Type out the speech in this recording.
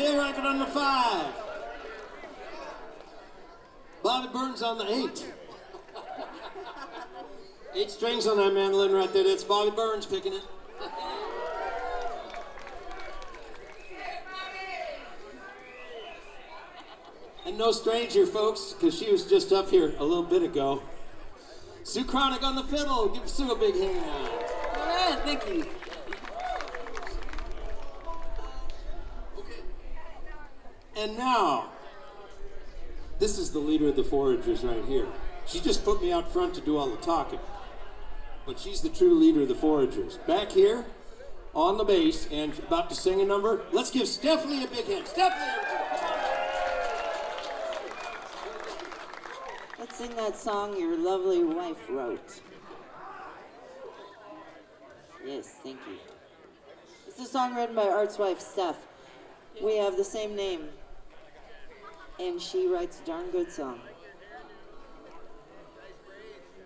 Dale Rackett on the 5. Bobby Burns on the 8. 8 strings on that mandolin right there. That's Bobby Burns picking it. And no stranger, folks, because she was just up here a little bit ago. Sue Chronic on the fiddle. Give Sue a big hand. Yeah, thank you. Okay. And now, this is the leader of the Foragers right here. She just put me out front to do all the talking. But she's the true leader of the Foragers. Back here, on the bass, and about to sing a number. Let's give Stephanie a big hand. Stephanie! Let's sing that song your lovely wife wrote. Yes, thank you. It's a song written by Art's wife, Steph. We have the same name. And she writes a darn good song.